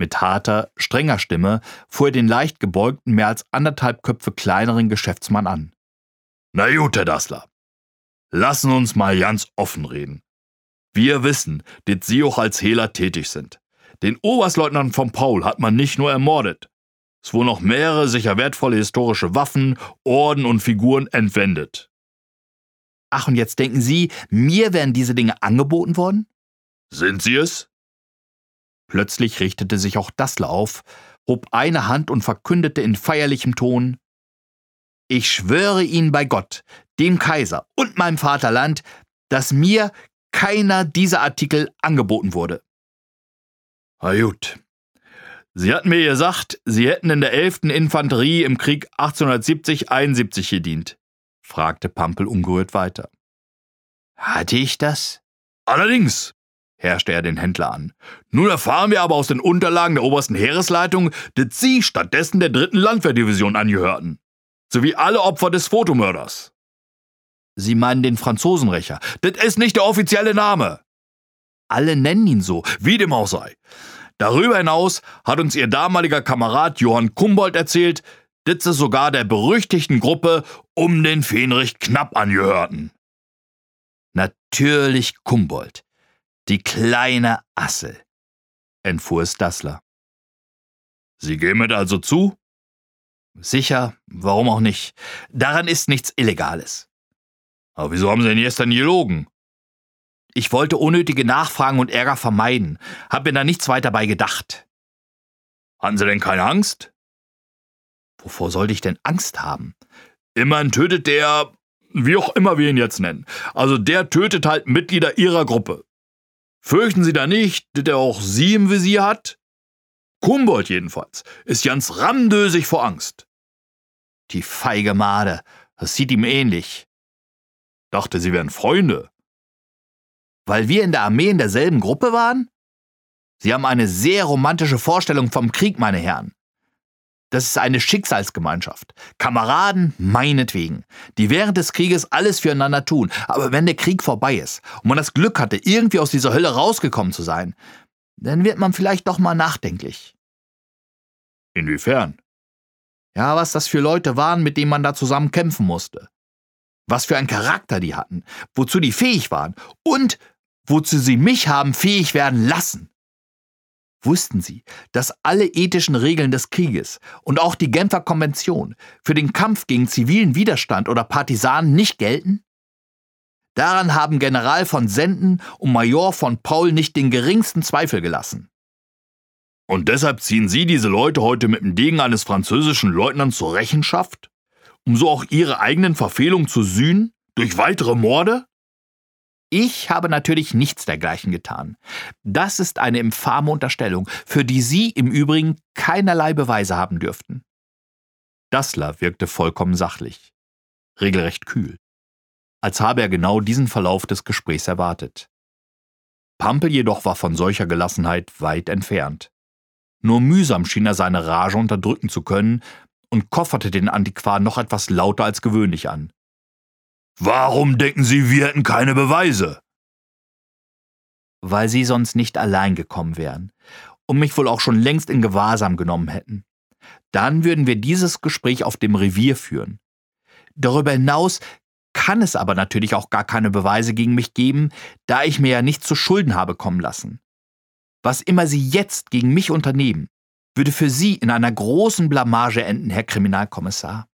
Mit harter, strenger Stimme fuhr er den leicht gebeugten, mehr als 1,5 Köpfe kleineren Geschäftsmann an. »Na gut, Herr Dassler, lassen uns mal ganz offen reden. Wir wissen, dass Sie auch als Hehler tätig sind. Den Oberstleutnant von Paul hat man nicht nur ermordet. Es wurden noch mehrere sicher wertvolle historische Waffen, Orden und Figuren entwendet.« »Ach, und jetzt denken Sie, mir wären diese Dinge angeboten worden?« »Sind sie es?« Plötzlich richtete sich auch Dassler auf, hob eine Hand und verkündete in feierlichem Ton: »Ich schwöre Ihnen bei Gott, dem Kaiser und meinem Vaterland, dass mir keiner dieser Artikel angeboten wurde.« »Na gut. Sie hatten mir gesagt, Sie hätten in der 11. Infanterie im Krieg 1870-71 gedient«, fragte Pampel ungerührt weiter. »Hatte ich das?« »Allerdings«, herrschte er den Händler an. »Nun erfahren wir aber aus den Unterlagen der obersten Heeresleitung, dass Sie stattdessen der 3. Landwehrdivision angehörten, sowie alle Opfer des Fotomörders.« »Sie meinen den Franzosenrächer? Das ist nicht der offizielle Name.« »Alle nennen ihn so, wie dem auch sei. Darüber hinaus hat uns Ihr damaliger Kamerad Johann Kumboldt erzählt, dass Sie sogar der berüchtigten Gruppe um den Fähnrich Knapp angehörten.« »Natürlich Kumboldt, die kleine Assel«, entfuhr es Dassler. »Sie geben es also zu?« »Sicher, warum auch nicht? Daran ist nichts Illegales.« »Aber wieso haben Sie denn gestern gelogen?« »Ich wollte unnötige Nachfragen und Ärger vermeiden, hab mir da nichts weiter bei gedacht.« »Hatten Sie denn keine Angst?« »Wovor sollte ich denn Angst haben?« »Immerhin tötet der, wie auch immer wir ihn jetzt nennen, also der tötet halt Mitglieder Ihrer Gruppe. Fürchten Sie da nicht, dass er auch Sie im Visier hat? Kumboldt jedenfalls ist ganz ramdösig vor Angst.« »Die feige Made, das sieht ihm ähnlich.« »Dachte, Sie wären Freunde.« »Weil wir in der Armee in derselben Gruppe waren? Sie haben eine sehr romantische Vorstellung vom Krieg, meine Herren. Das ist eine Schicksalsgemeinschaft. Kameraden meinetwegen, die während des Krieges alles füreinander tun. Aber wenn der Krieg vorbei ist und man das Glück hatte, irgendwie aus dieser Hölle rausgekommen zu sein, dann wird man vielleicht doch mal nachdenklich.« »Inwiefern?« »Ja, was das für Leute waren, mit denen man da zusammen kämpfen musste. Was für einen Charakter die hatten, wozu die fähig waren und wozu sie mich haben fähig werden lassen. Wussten Sie, dass alle ethischen Regeln des Krieges und auch die Genfer Konvention für den Kampf gegen zivilen Widerstand oder Partisanen nicht gelten? Daran haben General von Senden und Major von Paul nicht den geringsten Zweifel gelassen.« »Und deshalb ziehen Sie diese Leute heute mit dem Degen eines französischen Leutnants zur Rechenschaft, um so auch Ihre eigenen Verfehlungen zu sühnen, durch weitere Morde?« »Ich habe natürlich nichts dergleichen getan. Das ist eine infame Unterstellung, für die Sie im Übrigen keinerlei Beweise haben dürften.« Dassler wirkte vollkommen sachlich, regelrecht kühl, als habe er genau diesen Verlauf des Gesprächs erwartet. Pampel jedoch war von solcher Gelassenheit weit entfernt. Nur mühsam schien er seine Rage unterdrücken zu können und kofferte den Antiquar noch etwas lauter als gewöhnlich an. »Warum denken Sie, wir hätten keine Beweise?« »Weil Sie sonst nicht allein gekommen wären und mich wohl auch schon längst in Gewahrsam genommen hätten. Dann würden wir dieses Gespräch auf dem Revier führen. Darüber hinaus kann es aber natürlich auch gar keine Beweise gegen mich geben, da ich mir ja nichts zu Schulden habe kommen lassen. Was immer Sie jetzt gegen mich unternehmen, würde für Sie in einer großen Blamage enden, Herr Kriminalkommissar.«